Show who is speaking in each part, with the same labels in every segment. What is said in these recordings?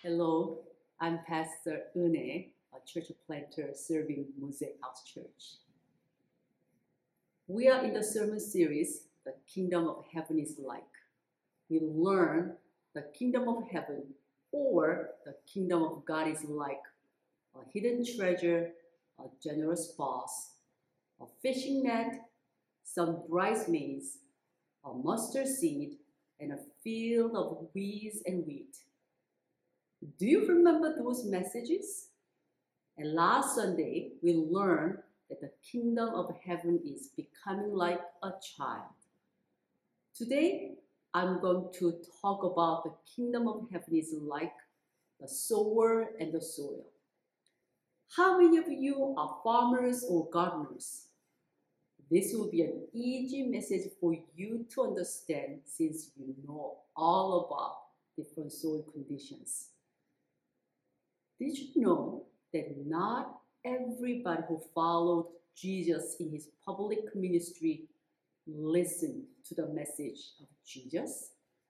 Speaker 1: Hello, I'm Pastor Une, a church planter serving Mosaic House Church. We are in the sermon series, The Kingdom of Heaven is Like. We learn the kingdom of heaven or the kingdom of God is like a hidden treasure, a generous boss, a fishing net, some bridesmaids, a mustard seed, and a field of weeds and wheat. Do you remember those messages? And last Sunday, we learned that the kingdom of heaven is becoming like a child. Today, I'm going to talk about the kingdom of heaven is like the sower and the soil. How many of you are farmers or gardeners? This will be an easy message for you to understand since you know all about different soil conditions. Did you know that not everybody who followed Jesus in his public ministry listened to the message of Jesus?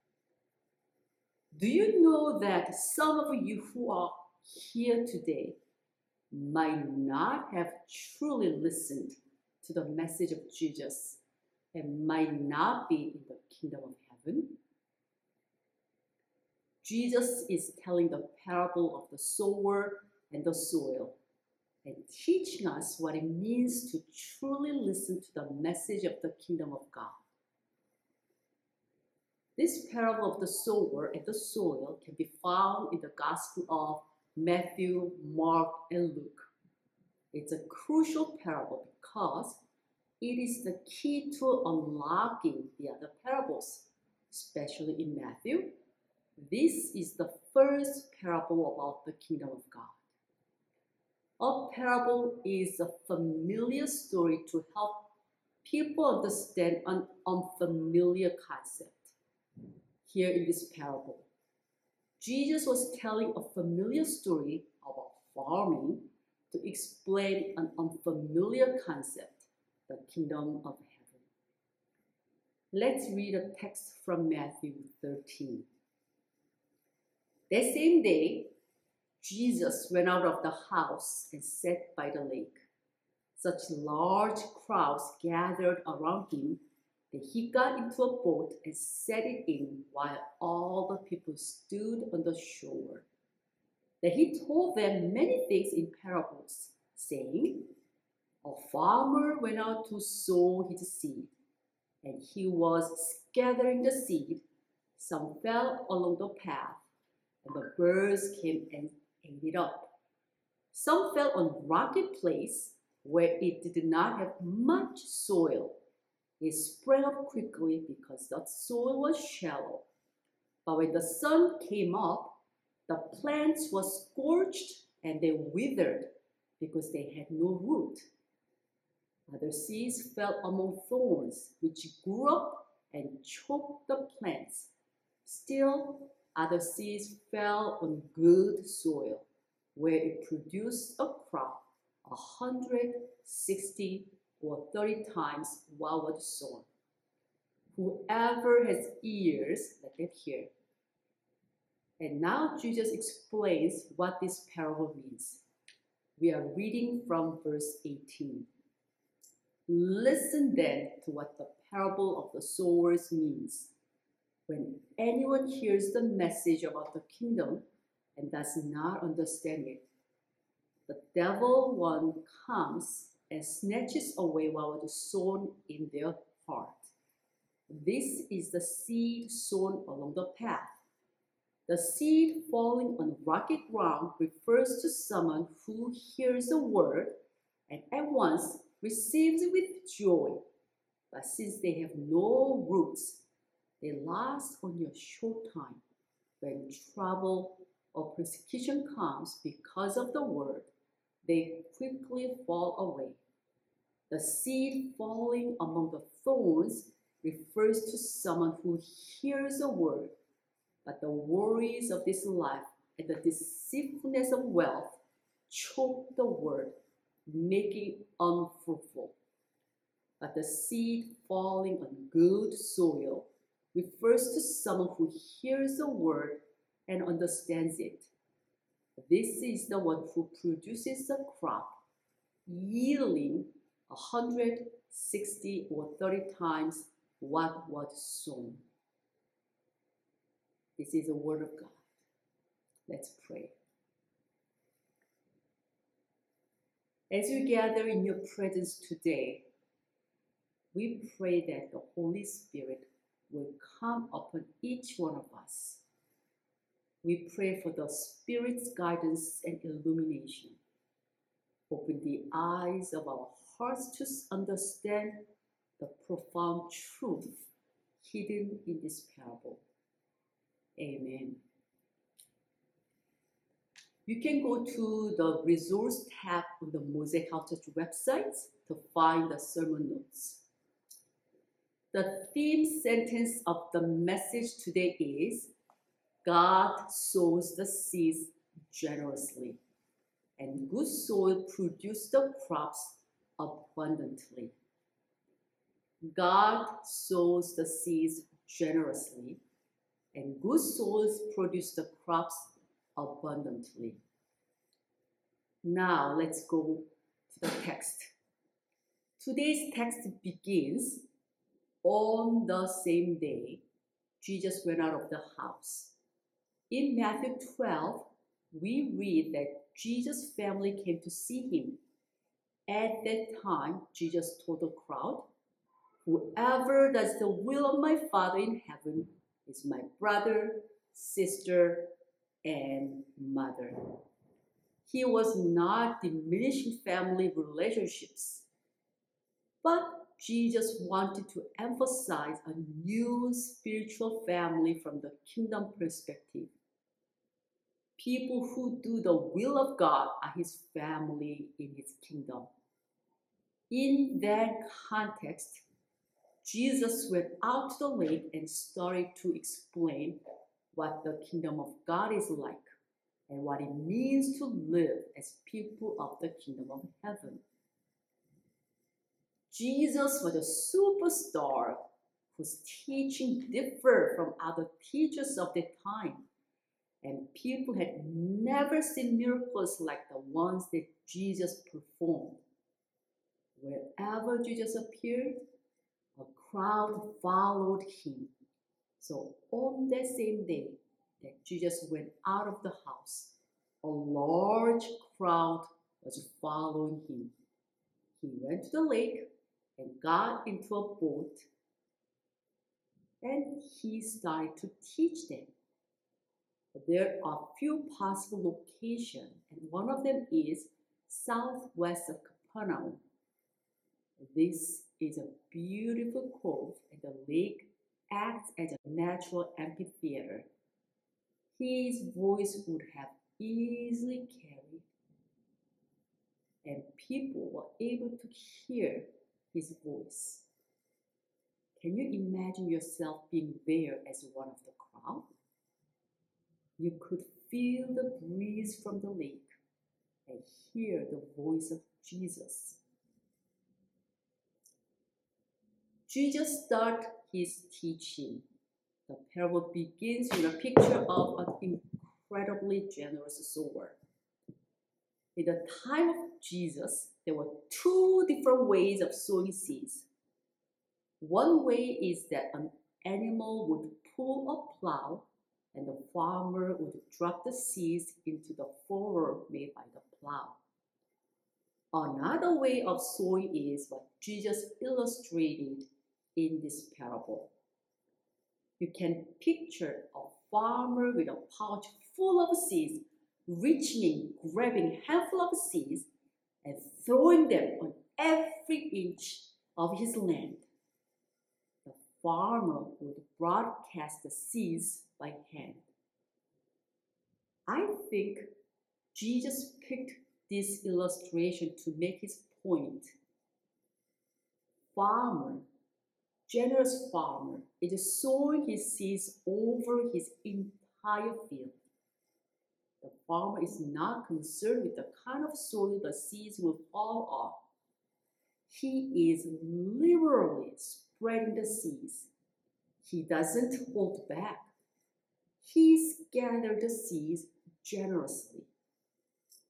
Speaker 1: Do you know that some of you who are here today might not have truly listened to the message of Jesus and might not be in the kingdom of heaven? Jesus is telling the parable of the sower and the soil and teaching us what it means to truly listen to the message of the kingdom of God. This parable of the sower and the soil can be found in the Gospel of Matthew, Mark, and Luke. It's a crucial parable because it is the key to unlocking the other parables, especially in Matthew. This is the first parable about the kingdom of God. A parable is a familiar story to help people understand an unfamiliar concept. Here in this parable, Jesus was telling a familiar story about farming to explain an unfamiliar concept, the kingdom of heaven. Let's read a text from Matthew 13. That same day, Jesus went out of the house and sat by the lake. Such large crowds gathered around him that he got into a boat and set it in while all the people stood on the shore. Then he told them many things in parables, saying, "A farmer went out to sow his seed, and he was scattering the seed. Some fell along the path, and the birds came and ate it up. Some fell on rocky place where it did not have much soil. It sprang up quickly because the soil was shallow. But when the sun came up, the plants were scorched and they withered because they had no root. Other seeds fell among thorns, which grew up and choked the plants. Still, other seeds fell on good soil, where it produced a crop 100, 60, or 30 times what was sown. Whoever has ears, let them hear." And now Jesus explains what this parable means. We are reading from verse 18. "Listen then to what the parable of the sowers means. When anyone hears the message about the kingdom and does not understand it, the devil one comes and snatches away what was sown in their heart. This is the seed sown along the path. The seed falling on rocky ground refers to someone who hears the word and at once receives it with joy. But since they have no roots, they last only a short time. When trouble or persecution comes because of the word, they quickly fall away. The seed falling among the thorns refers to someone who hears the word, but the worries of this life and the deceitfulness of wealth choke the word, making it unfruitful. But the seed falling on good soil refers to someone who hears the word and understands it. This is the one who produces the crop, yielding 160 or 30 times what was sown. This is the word of God. Let's pray. As you gather in your presence today, we pray that the Holy Spirit will come upon each one of us. We pray for the Spirit's guidance and illumination. Open the eyes of our hearts to understand the profound truth hidden in this parable. Amen. You can go to the resource tab on the Mosaic House Church website to find the sermon notes. The theme sentence of the message today is, God sows the seeds generously, and good soil produces the crops abundantly. God sows the seeds generously, and good soils produce the crops abundantly. Now let's go to the text. Today's text begins, on the same day, Jesus went out of the house. In Matthew 12, we read that Jesus' family came to see him. At that time, Jesus told the crowd, "Whoever does the will of my Father in heaven is my brother, sister, and mother." He was not diminishing family relationships, but Jesus wanted to emphasize a new spiritual family from the kingdom perspective. People who do the will of God are his family in his kingdom. In that context, Jesus went out to the lake and started to explain what the kingdom of God is like and what it means to live as people of the kingdom of heaven. Jesus was a superstar whose teaching differed from other teachers of the time, and people had never seen miracles like the ones that Jesus performed. Wherever Jesus appeared, a crowd followed him. So on that same day that Jesus went out of the house, a large crowd was following him. He went to the lake and got into a boat, and he started to teach them. There are few possible locations, and one of them is southwest of Capernaum. This is a beautiful cove, and the lake acts as a natural amphitheater. His voice would have easily carried, and people were able to hear his voice. Can you imagine yourself being there as one of the crowd? You could feel the breeze from the lake and hear the voice of Jesus. Jesus started his teaching. The parable begins with a picture of an incredibly generous sower. In the time of Jesus, there were two different ways of sowing seeds. One way is that an animal would pull a plow and the farmer would drop the seeds into the furrow made by the plow. Another way of sowing is what Jesus illustrated in this parable. You can picture a farmer with a pouch full of seeds, reaching in, grabbing a handful of seeds, and throwing them on every inch of his land. The farmer would broadcast the seeds by hand. I think Jesus picked this illustration to make his point. Generous farmer is sowing his seeds over his entire field. The farmer is not concerned with the kind of soil the seeds will fall on. He is liberally spreading the seeds. He doesn't hold back. He gathers the seeds generously.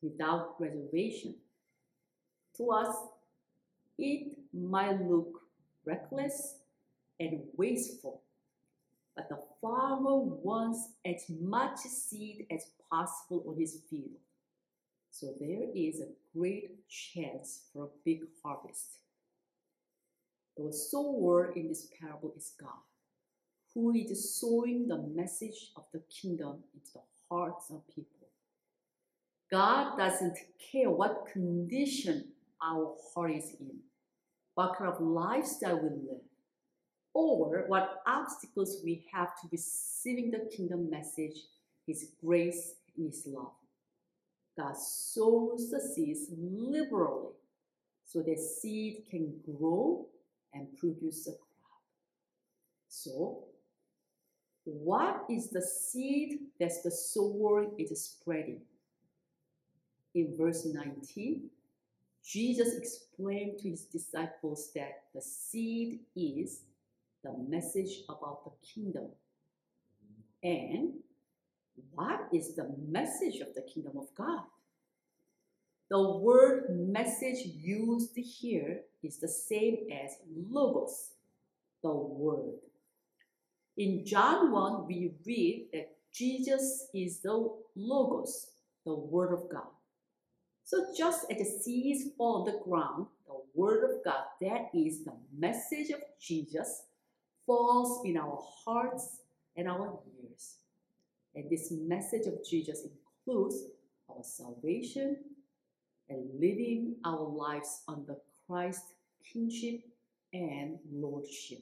Speaker 1: without reservation. To us, it might look reckless and wasteful, but the farmer wants as much seed as possible on his field. So there is a great chance for a big harvest. The sower in this parable is God, who is sowing the message of the kingdom into the hearts of people. God doesn't care what condition our heart is in, what kind of lifestyle we live, or what obstacles we have to receiving the kingdom message, His grace, and His love. God sows the seeds liberally so that seed can grow and produce a crop. So, what is the seed that the sower is spreading? In verse 19, Jesus explained to his disciples that the seed is the message about the kingdom. And what is the message of the kingdom of God? The word message used here is the same as logos, the word. In John 1, we read that Jesus is the logos, the word of God. So just as the seeds fall on the ground, the word of God, that is the message of Jesus, falls in our hearts and our ears. And this message of Jesus includes our salvation and living our lives under Christ's kingship and lordship.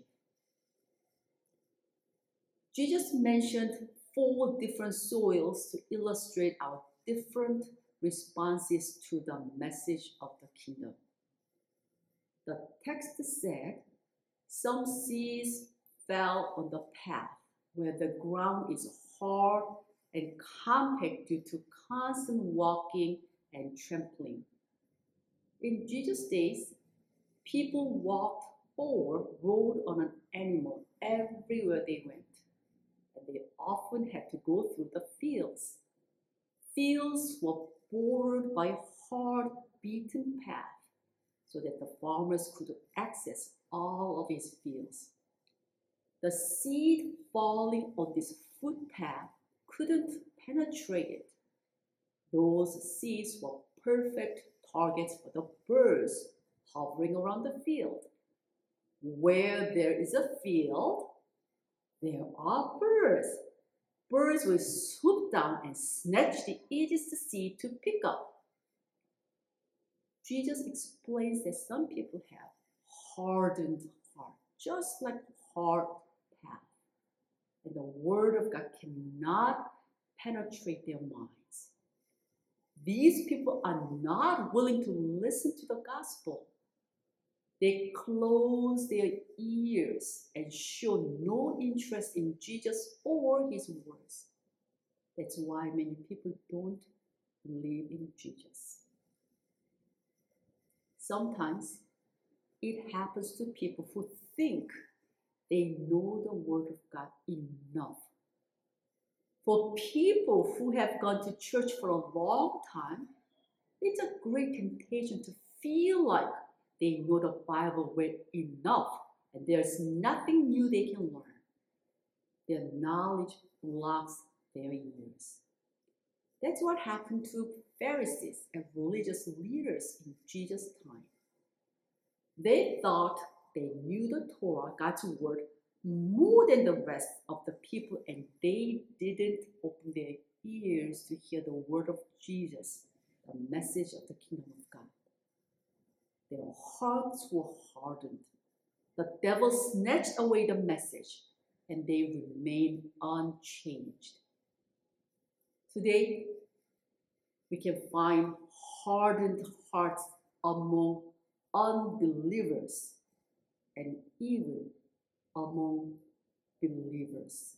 Speaker 1: Jesus mentioned 4 different soils to illustrate our different responses to the message of the kingdom. The text said, some seeds fell on the path where the ground is hard and compact due to constant walking and trampling. In Jesus' days, people walked or rode on an animal everywhere they went, and they often had to go through the fields. Fields were bordered by a hard, beaten path so that the farmers could access all of his fields. The seed falling on this footpath couldn't penetrate it. Those seeds were perfect targets for the birds hovering around the field. Where there is a field, there are birds. Birds will swoop down and snatch the easiest seed to pick up. Jesus explains that some people have hardened heart, just like hard path. And the word of God cannot penetrate their minds. These people are not willing to listen to the gospel. They close their ears and show no interest in Jesus or his words. That's why many people don't believe in Jesus. Sometimes it happens to people who think they know the word of God enough. For people who have gone to church for a long time, it's a great temptation to feel like they know the Bible well enough and there's nothing new they can learn. Their knowledge blocks their ears. That's what happened to Pharisees and religious leaders in Jesus' time. They thought they knew the Torah, God's word, more than the rest of the people, and they didn't open their ears to hear the word of Jesus, the message of the kingdom of God. Their hearts were hardened. The devil snatched away the message, and they remained unchanged. Today, we can find hardened hearts among unbelievers and even among believers.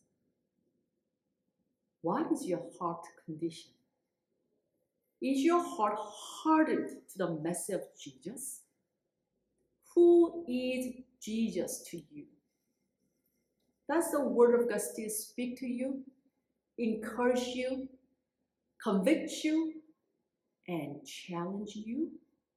Speaker 1: What is your heart condition? Is your heart hardened to the message of Jesus? Who is Jesus to you? Does the word of God still speak to you, encourage you, convict you, and challenge you?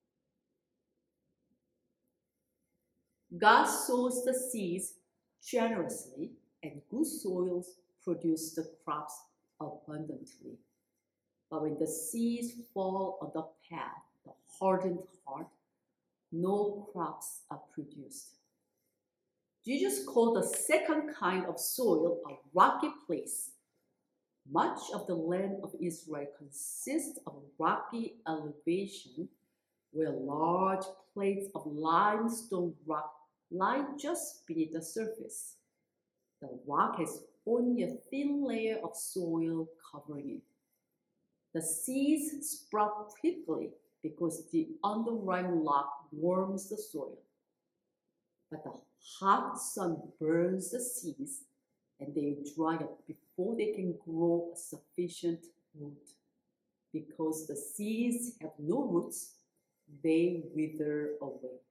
Speaker 1: God sows the seeds generously, and good soils produce the crops abundantly. But when the seeds fall on the path, the hardened heart, no crops are produced. Jesus called the second kind of soil a rocky place. Much of the land of Israel consists of rocky elevation where large plates of limestone rock lie just beneath the surface. The rock has only a thin layer of soil covering it. The seeds sprout quickly because the underlying rock warms the soil. But the hot sun burns the seeds and they dry up before they can grow a sufficient root. Because the seeds have no roots, they wither away.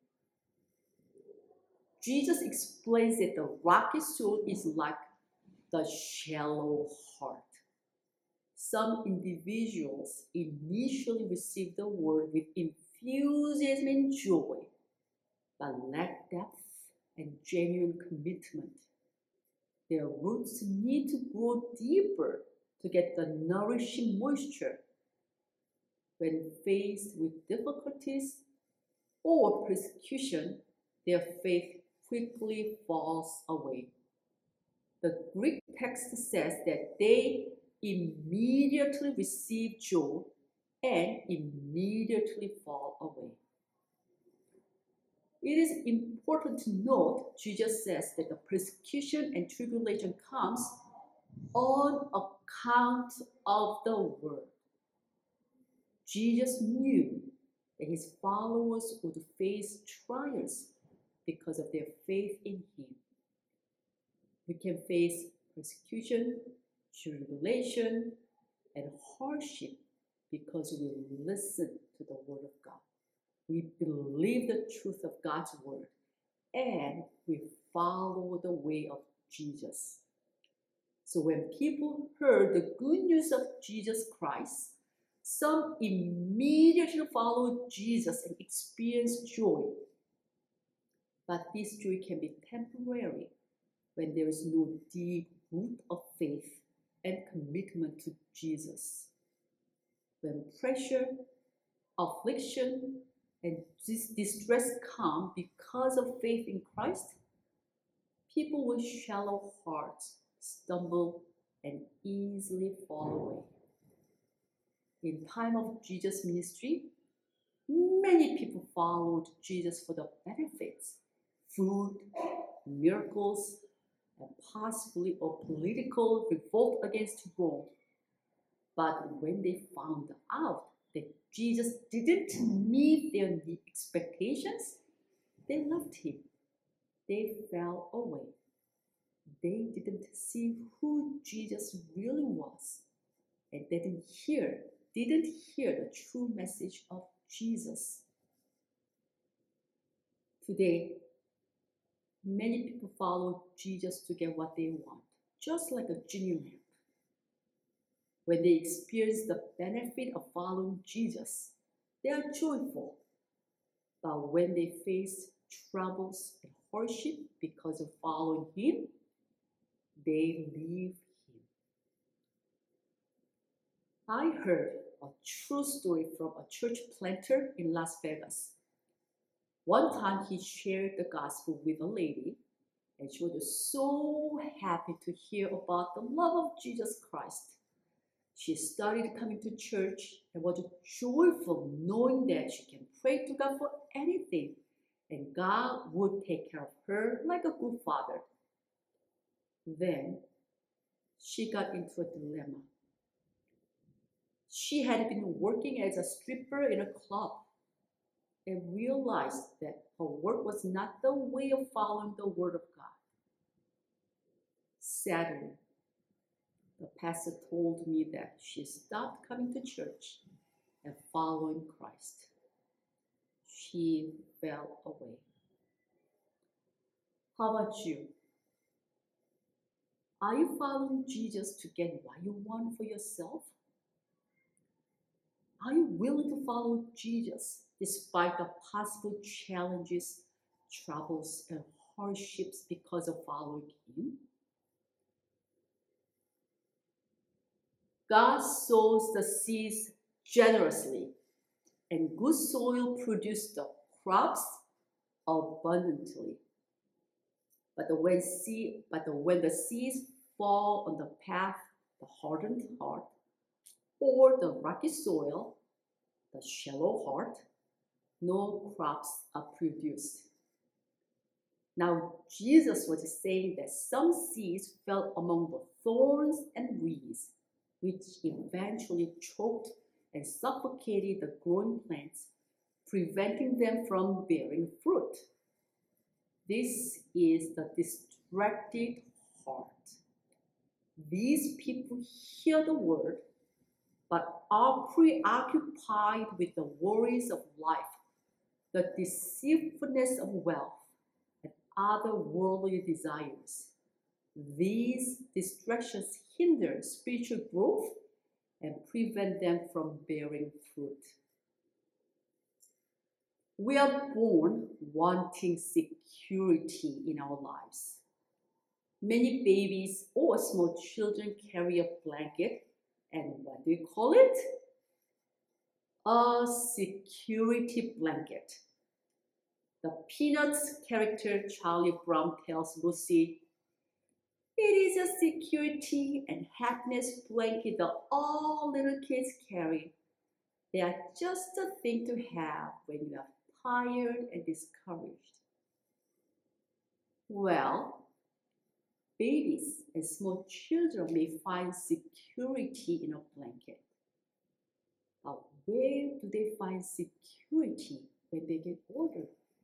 Speaker 1: Jesus explains that the rocky soil is like the shallow heart. Some individuals initially receive the word with enthusiasm and joy, but lack depth and genuine commitment. Their roots need to grow deeper to get the nourishing moisture. When faced with difficulties or persecution, their faith quickly falls away. The Greek text says that they immediately receive joy and immediately fall away. It is important to note Jesus says that the persecution and tribulation comes on account of the word. Jesus knew that his followers would face trials because of their faith in him. We can face persecution, tribulation, and hardship because we listen to the word of God. We believe the truth of God's word, and we follow the way of Jesus. So when people heard the good news of Jesus Christ, some immediately followed Jesus and experienced joy. But this joy can be temporary when there is no deep root of faith and commitment to Jesus. When pressure, affliction, and distress come because of faith in Christ, people with shallow hearts stumble and easily fall away. In time of Jesus' ministry, many people followed Jesus for the benefits, food, miracles, and possibly a political revolt against Rome. But when they found out that Jesus didn't meet their expectations, they left him. They fell away. They didn't see who Jesus really was, and they didn't hear the true message of Jesus. Today, many people follow Jesus to get what they want, just like a genie lamp. When they experience the benefit of following Jesus, they are joyful. But when they face troubles and hardship because of following him, they leave him. I heard a true story from a church planter in Las Vegas. One time he shared the gospel with a lady, and she was so happy to hear about the love of Jesus Christ. She started coming to church and was joyful knowing that she can pray to God for anything and God would take care of her like a good father. Then she got into a dilemma. She had been working as a stripper in a club and realized that her work was not the way of following the word of God. Sadly, the pastor told me that she stopped coming to church and following Christ. She fell away. How about you? Are you following Jesus to get what you want for yourself? Are you willing to follow Jesus despite the possible challenges, troubles, and hardships because of following Him? God sows the seeds generously, and good soil produces the crops abundantly. But when the seeds fall on the path, the hardened heart, or the rocky soil, the shallow heart, no crops are produced. Now, Jesus was saying that some seeds fell among the thorns and weeds, which eventually choked and suffocated the growing plants, preventing them from bearing fruit. This is the distracted heart. These people hear the word, but are preoccupied with the worries of life, the deceitfulness of wealth, and other worldly desires. These distractions hinder spiritual growth and prevent them from bearing fruit. We are born wanting security in our lives. Many babies or small children carry a blanket, and what do you call it? A security blanket. The Peanuts character Charlie Brown tells Lucy, "It is a security and happiness blanket that all little kids carry. They are just a thing to have when you are tired and discouraged." Well, babies and small children may find security in a blanket. But where do they find security when they get older?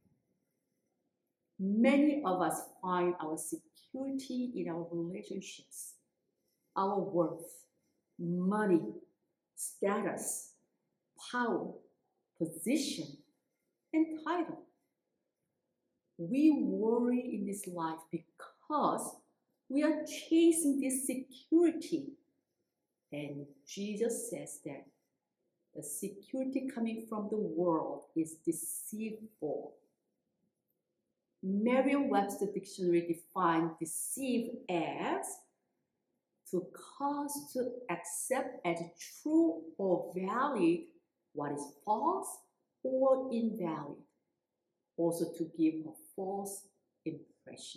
Speaker 1: Many of us find our security in our relationships, our worth, money, status, power, position, and title. We worry in this life because we are chasing this security. And Jesus says that the security coming from the world is deceitful. Merriam-Webster Dictionary defines deceive as to cause to accept as true or valid what is false or invalid, also to give a false impression.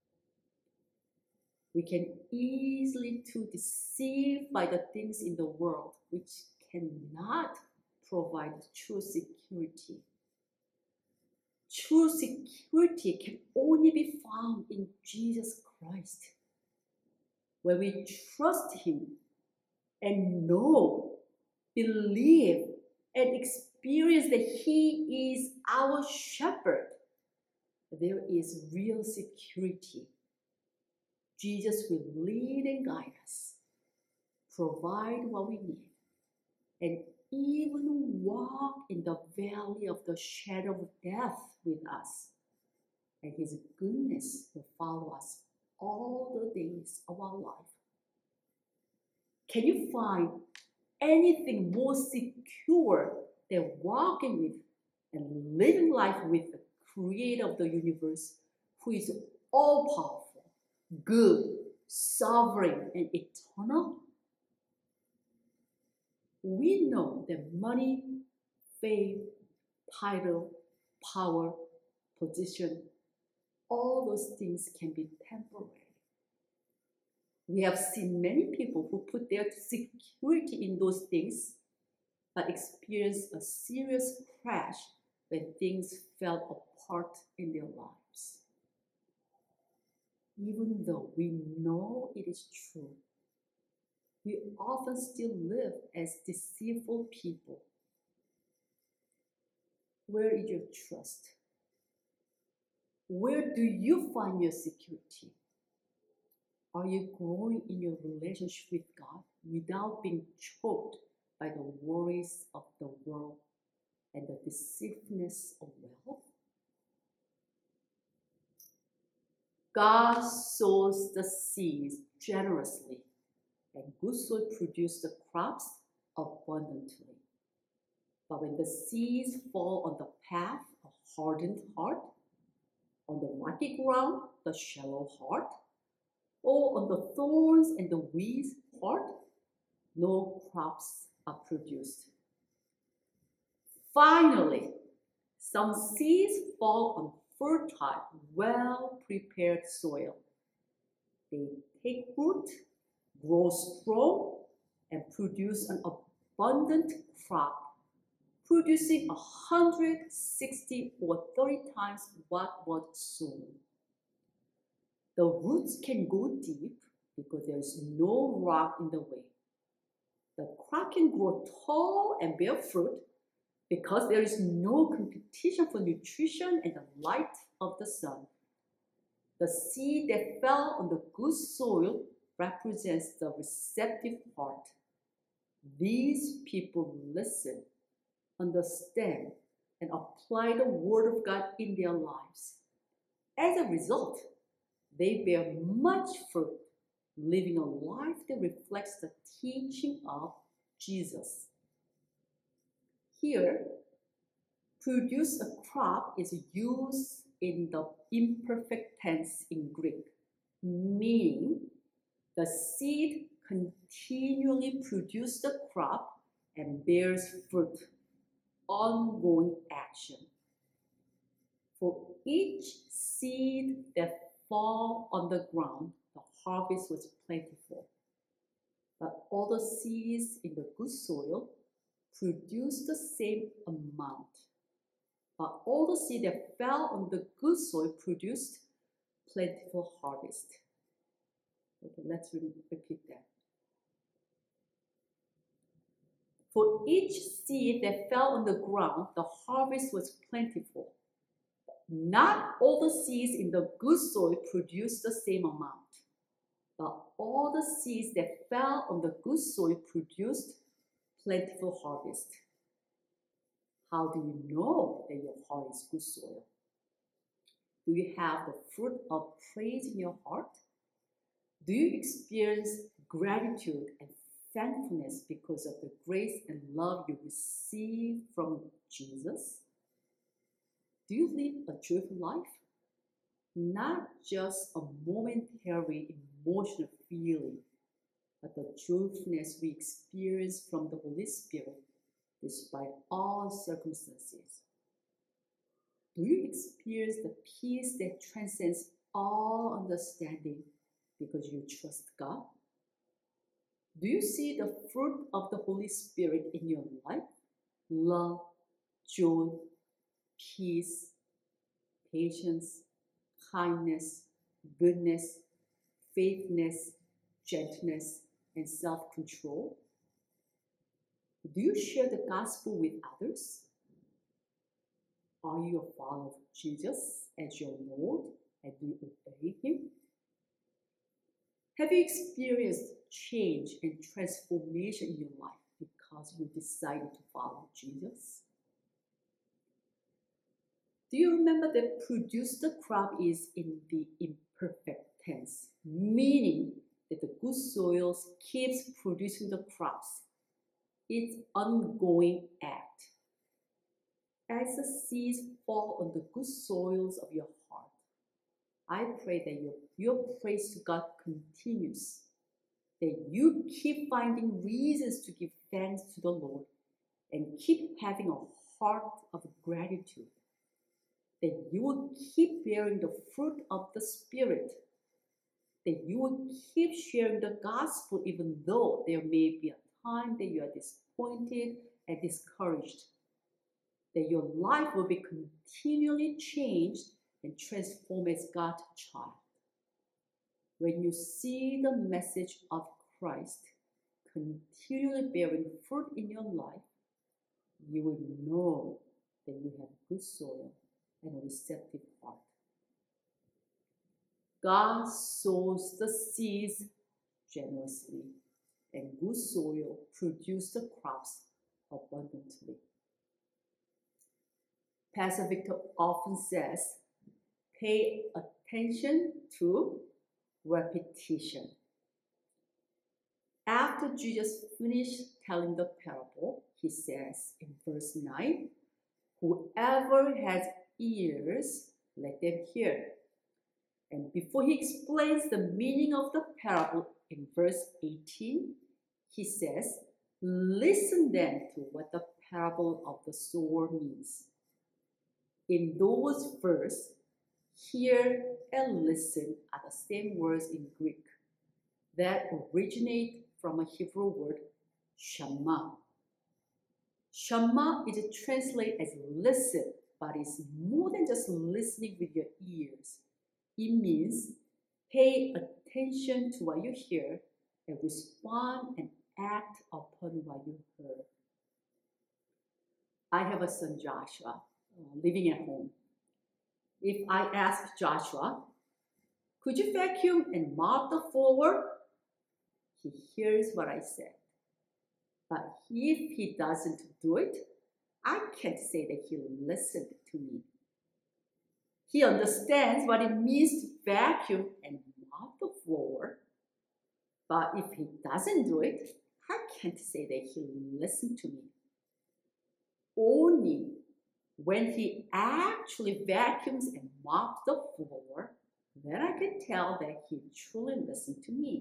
Speaker 1: We can easily be deceived by the things in the world which cannot provide true security. True security can only be found in Jesus Christ. When we trust Him and know, believe, and experience that He is our shepherd, there is real security. Jesus will lead and guide us, provide what we need, and even walk in the valley of the shadow of death with us. And His goodness will follow us all the days of our life. Can you find anything more secure than walking with and living life with the Creator of the universe, who is all-powerful, good, sovereign, and eternal? We know that money, fame, title, power, position, all those things can be temporary. We have seen many people who put their security in those things but experienced a serious crash when things fell apart in their lives. Even though we know it is true, we often still live as deceitful people. Where is your trust? Where do you find your security? Are you growing in your relationship with God without being choked by the worries of the world and the deceitfulness of wealth? God sows the seeds generously, and good soil produces the crops abundantly. But when the seeds fall on the path, a hardened heart, on the rocky ground, the shallow heart, or on the thorns and the weeds heart, no crops are produced. Finally, some seeds fall on fertile, well-prepared soil. They take root, grow strong, and produce an abundant crop, producing 160 or 30 times what was sown. The roots can go deep because there is no rock in the way. The crop can grow tall and bear fruit because there is no competition for nutrition and the light of the sun. The seed that fell on the good soil represents the receptive heart. These people listen, understand, and apply the Word of God in their lives. As a result, they bear much fruit, living a life that reflects the teaching of Jesus. Here, produce a crop is used in the imperfect tense in Greek, meaning the seed continually produces the crop and bears fruit, ongoing action. For each seed that fall on the ground, the harvest was plentiful. But all the seeds in the good soil produced the same amount. But all the seed that fell on the good soil produced plentiful harvest. Okay, let's repeat that. For each seed that fell on the ground, the harvest was plentiful. Not all the seeds in the good soil produced the same amount, but all the seeds that fell on the good soil produced plentiful harvest. How do you know that your heart is good soil? Do you have the fruit of praise in your heart? Do you experience gratitude and thankfulness because of the grace and love you receive from Jesus? Do you live a joyful life? Not just a momentary emotional feeling, but the joyfulness we experience from the Holy Spirit despite all circumstances. Do you experience the peace that transcends all understanding because you trust God? Do you see the fruit of the Holy Spirit in your life? Love, joy, peace, patience, kindness, goodness, faithfulness, gentleness, and self-control? Do you share the gospel with others? Are you a follower of Jesus as your Lord and do you obey Him? Have you experienced change and transformation in your life because you decided to follow Jesus? Do you remember that produce the crop is in the imperfect tense, meaning that the good soil keeps producing the crops? It's an ongoing act. As the seeds fall on the good soils of your heart, I pray that your praise to God continues, that you keep finding reasons to give thanks to the Lord and keep having a heart of gratitude, that you will keep bearing the fruit of the Spirit, that you will keep sharing the gospel even though there may be a time that you are disappointed and discouraged, that your life will be continually changed and transformed as God's child. When you see the message of Christ continually bearing fruit in your life, you will know that you have good soil and a receptive heart. God sows the seeds generously, and good soil produces the crops abundantly. Pastor Victor often says, pay attention to repetition. After Jesus finished telling the parable, he says in verse Verse 9, whoever has ears, let them hear. And before he explains the meaning of the parable in verse 18, he says, listen then to what the parable of the sower means. In those verses, hear and listen are the same words in Greek that originate from a Hebrew word, shama. Shama is translated as listen, but it's more than just listening with your ears. It means pay attention to what you hear and respond and act upon what you heard. I have a son, Joshua, living at home. If I ask Joshua, could you vacuum and mop the floor? He hears what I said. But if he doesn't do it, I can't say that he listened to me. He understands what it means to vacuum and mop the floor. But if he doesn't do it, I can't say that he listened to me. Only when he actually vacuums and mops the floor, then I can tell that he truly listened to me.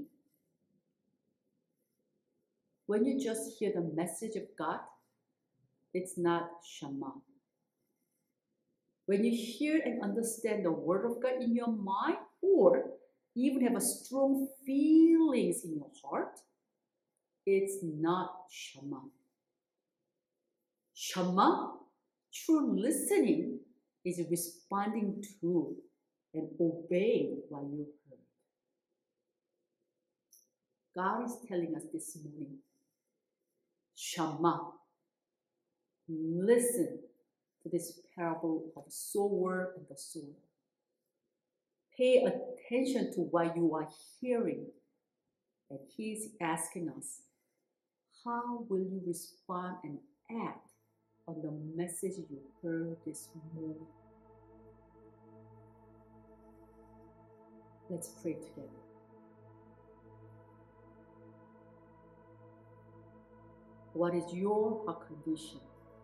Speaker 1: When you just hear the message of God, it's not Shema. When you hear and understand the word of God in your mind, or even have a strong feelings in your heart, it's not Shema. Shema, true listening, is responding to and obeying what you heard. God is telling us this morning, Shema, listen to this parable of the sower and the soil. Pay attention to what you are hearing. And He's asking us, how will you respond and act on the message you heard this morning? Let's pray together. What is your heart condition?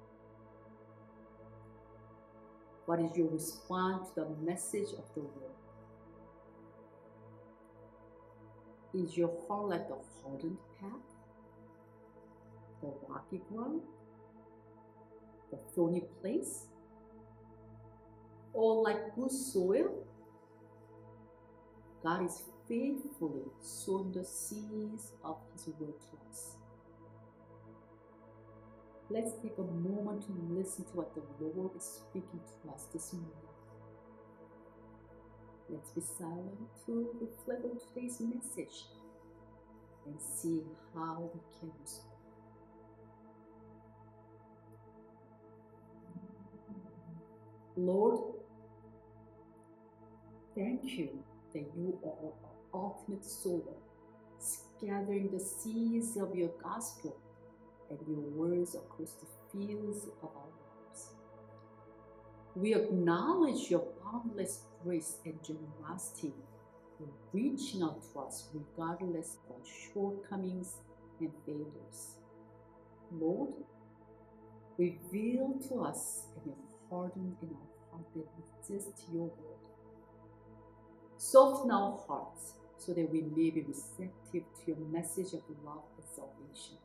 Speaker 1: What is your response to the message of the word? Is your heart like the hardened path, the rocky ground, the thorny place, or like good soil? God is faithfully sowing the seeds of His word to us. Let's take a moment to listen to what the Lord is speaking to us this morning. Let's be silent to reflect on today's message and see how we can respond. Lord, thank you that you are our ultimate sower, scattering the seeds of your gospel and your words across the fields of our lives. We acknowledge your boundless grace and generosity in reaching out to us regardless of our shortcomings and failures. Lord, reveal to us and harden in our heart that resist your word. Soften our hearts so that we may be receptive to your message of love and salvation.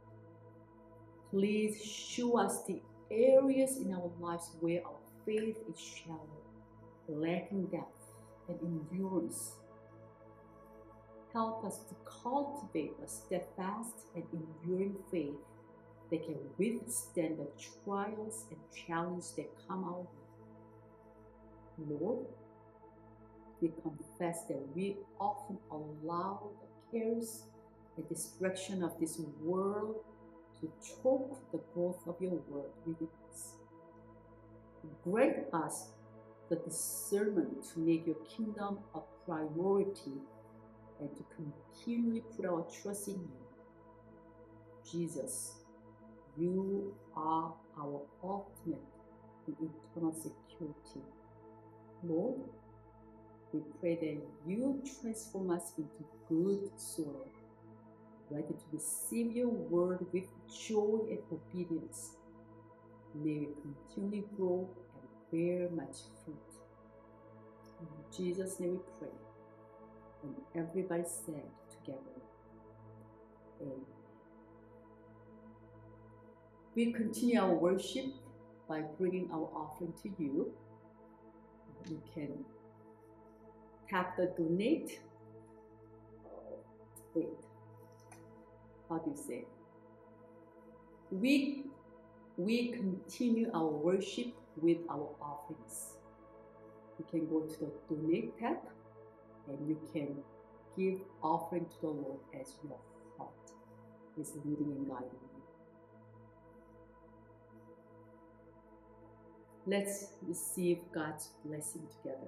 Speaker 1: Please show us the areas in our lives where our faith is shallow, lacking depth and endurance. Help us to cultivate a steadfast and enduring faith that can withstand the trials and challenges that come our way. Lord, we confess that we often allow the cares and distraction of this world to choke the growth of your word within us. Grant us the discernment to make your kingdom a priority and to continually put our trust in you. Jesus, you are our ultimate and eternal security. Lord, we pray that you transform us into good soil, ready to receive your word with joy and obedience. May we continually grow and bear much fruit. In Jesus' name we pray. And everybody said together, Amen. We continue our worship by bringing our offering to you. You can tap the donate. Wait, how do you say? We continue our worship with our offerings. You can go to the donate tab and you can give offering to the Lord as your heart is leading and guiding you. Let's receive God's blessing together.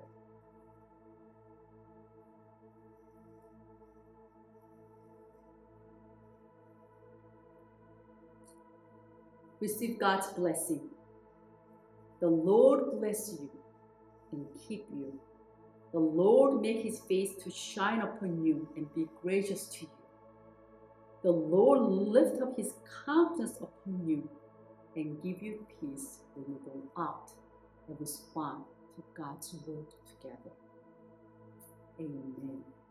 Speaker 1: Receive God's blessing. The Lord bless you and keep you. The Lord make his face to shine upon you and be gracious to you. The Lord lift up his countenance upon you and give you peace when you go out and respond to God's word together. Amen.